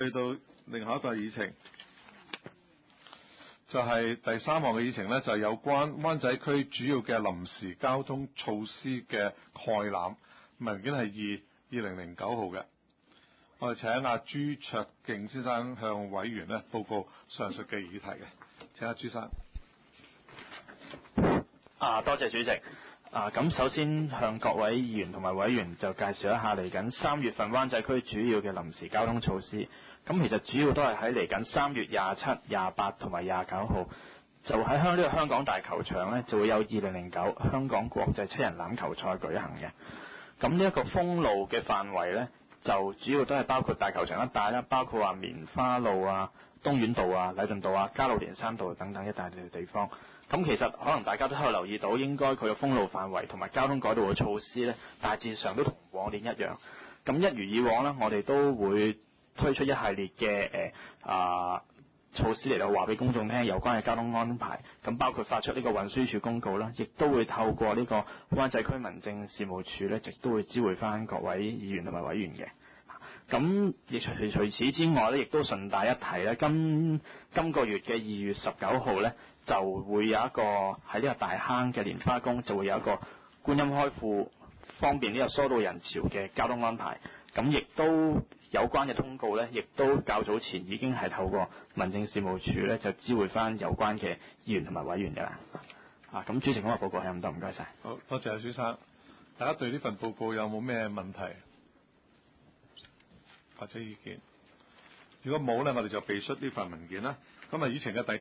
去到另外一個議程，就係第3項嘅議程呢，就係有關灣仔區主要嘅臨時交通措施嘅概覽，文件係2009號嘅。我哋請阿朱焯敬先生向委員呢報告上述嘅議題嘅。請阿朱生。 多謝主席。咁首先向各位議員同埋委員就介紹一下嚟緊3月份灣仔區主要嘅臨時交通措施。咁其實主要都係喺嚟緊3月27、28同埋29號，就喺呢個香港大球場呢，就會有2009香港國際七人欖球賽舉行嘅。咁呢一個封路嘅範圍呢，就主要都係包括大球場一帶啦，包括話棉花路啊、東院道啊、禮頓道啊、加路連山道等等一大嘅地方。咁其實可能大家都有留意到，應該佢嘅封路範圍同埋交通改道嘅措施呢，大致上都同往年一樣。咁一如以往呢，我哋都會推出一系列嘅措施嚟到話俾公眾聽有關嘅交通安排。咁包括發出呢個運輸署公告啦，亦都會透過呢個灣仔區民政事務處呢，亦都會知會翻各位議員同埋委員嘅。咁亦除此之外呢，亦都順帶一提呢，今個月嘅2月19號呢，就會有一個喺呢個大坑嘅蓮花宮就會有一個觀音開庫，方便呢個疏導人潮嘅交通安排。咁亦都有關嘅通告呢，亦都較早前已經係透過民政事務處呢，就知會翻有關嘅議員同埋委員嘅啦。咁主席咁嘅報告係咁多，唔該晒。 好多謝阿朱生。大家對呢份報告有冇咩問題或者意見？如果冇呢，我哋就備出呢份文件啦。咁啊，議程嘅第